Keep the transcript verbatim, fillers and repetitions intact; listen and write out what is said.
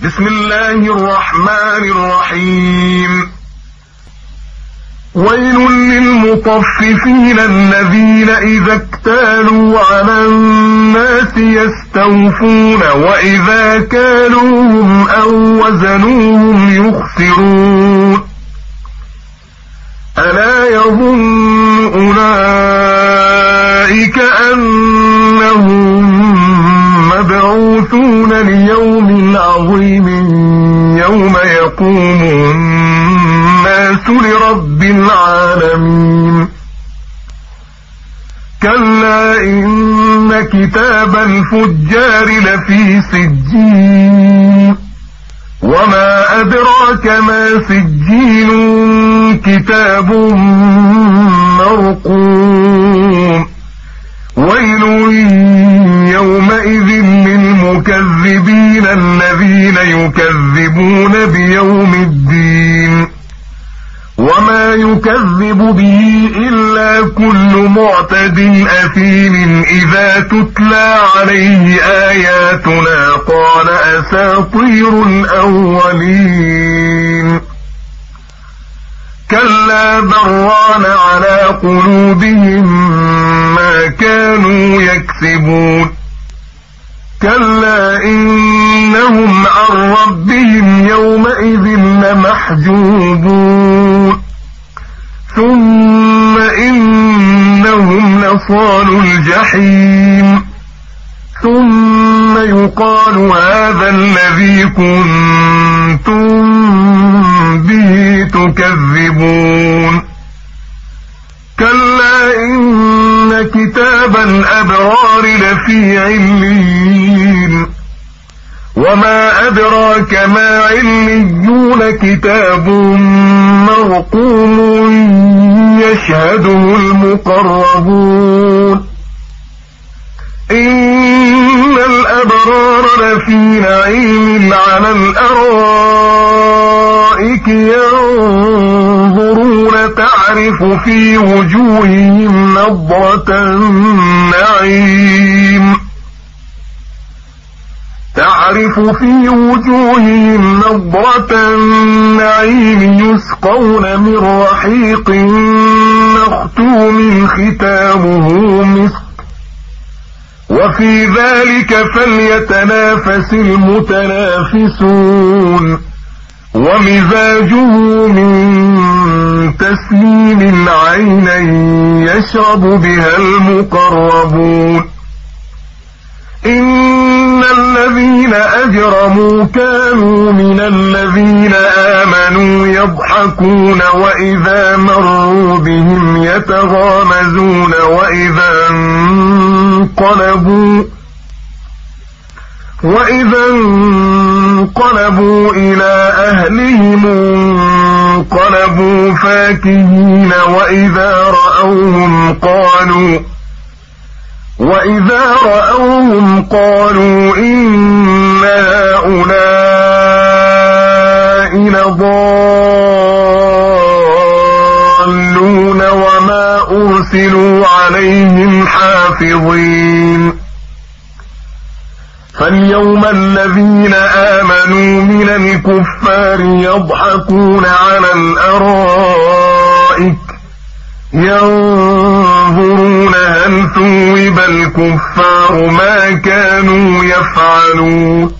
بسم الله الرحمن الرحيم. ويل للمطففين الذين إذا اكتالوا على الناس يستوفون وإذا كالوهم أو وزنوهم يخسرون. ألا يظن أولئك أنهم مبعوثون ليوم عظيم يوم يقوم الناس لرب العالمين. كلا إن كتاب الفجار لفي سجين وما أدراك ما سجين كتاب مرقوم. ويل يومئذ للمكذبين الذين يكذبون بيوم الدين وما يكذب به إلا كل معتد أثيم إذا تتلى عليه آياتنا قال أساطير الأولين. كلا بران على قلوبهم ما كانوا يكسبون. كلا إنهم عن ربهم يومئذ لمحجوبون. ثم إنهم لصالوا الجحيم ثم يقال هذا الذي كنتم به تكذبون. كلا إن كتاب الأبرار لفي عليين وما أدراك ما عليون كتاب مرقوم يشهده المقربون. إن الأبرار لفي نعيم على الأرائك ينظرون تعرف في وجوههم نضرة النعيم تعرف في وجوههم نضرة النعيم يسقون من رحيق مختوم ختامه مسك وفي ذلك فليتنافس المتنافسون. ومزاجه من تسنيم عينا يشرب بها المقربون. إن الذين أجرموا كانوا من الذين آمنوا يضحكون وإذا مروا بهم يتغامزون وإذا انقلبوا وإذا انقلبوا إلى أهلهم انقلبوا فاكهين وإذا رأوهم قالوا وإذا رأوهم قالوا إن هؤلاء لضالون وما أرسلوا عليهم حافظين. فاليوم الذين آمنوا من الكفار يضحكون على الأرائك ينظرون هل ثوب الكفار ما كانوا يفعلون.